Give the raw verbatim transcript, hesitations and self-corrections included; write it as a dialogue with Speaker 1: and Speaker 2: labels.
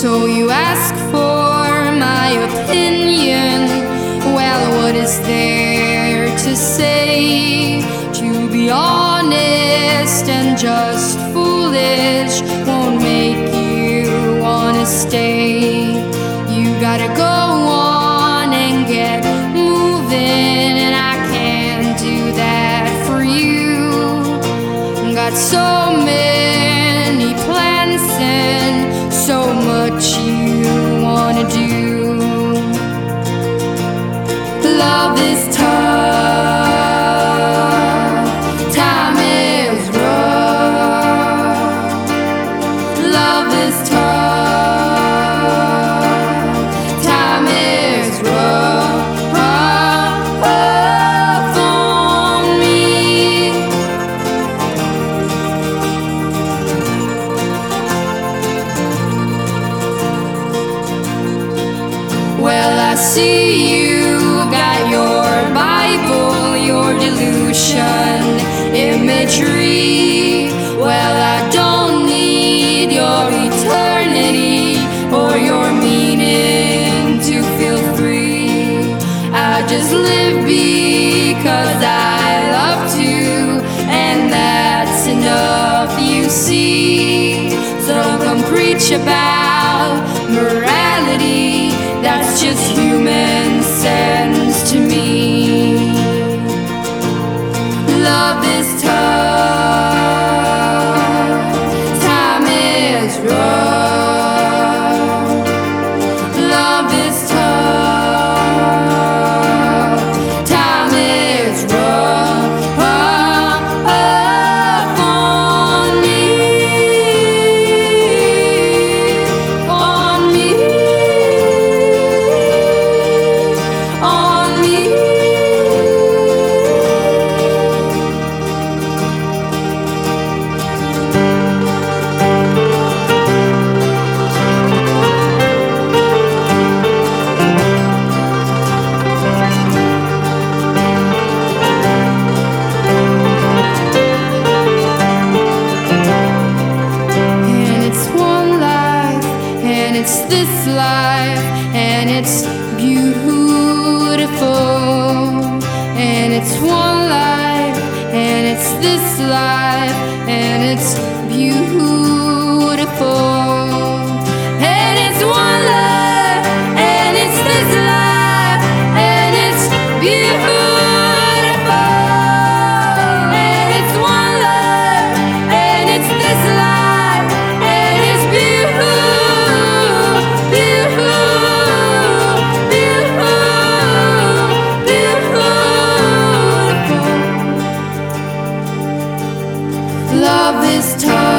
Speaker 1: So you ask for my opinion. Well, what is there to say? To be honest and just foolish won't make you wanna stay. You gotta go on and get moving, and I can't do that for you. Got so many plans and so much you wanna do. Love is tough, time is rough. Love is tough, time is rough, rough on me. Well, I see you got your Bible, your delusion, imagery. Well, I don't need your eternity or your meaning to feel free. I just live because I love to, and that's enough, you see. So don't come preach about morality, that's just human sense to me. Love is tough, time is rough. Love is tough, time is rough, rough on me, on me, on me. And it's one life, and it's this life, and it's beautiful. And it's one life, and it's this life, and it's beautiful. And it's one life, and it's this life, and it's beautiful. And it's one life, and it's this life, and it's beautiful, beautiful, beautiful, beautiful. Love is tough.